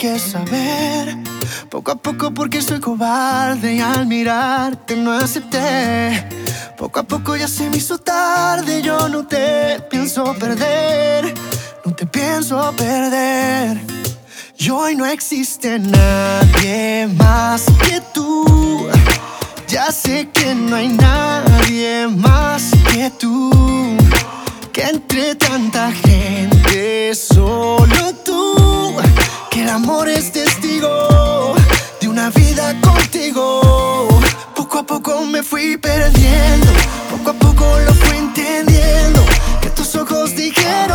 que saber. Poco a poco porque soy cobarde y al mirarte no acepté. Poco a poco ya se me hizo tarde, yo no te pienso perder. No te pienso perder. Y hoy no existe nadie más que tú. Ya sé que no hay nadie más que tú. Que entre tanta gente solo tú. Que el amor es testigo de una vida contigo. Poco a poco me fui perdiendo, poco a poco lo fui entendiendo. Que tus ojos dijeron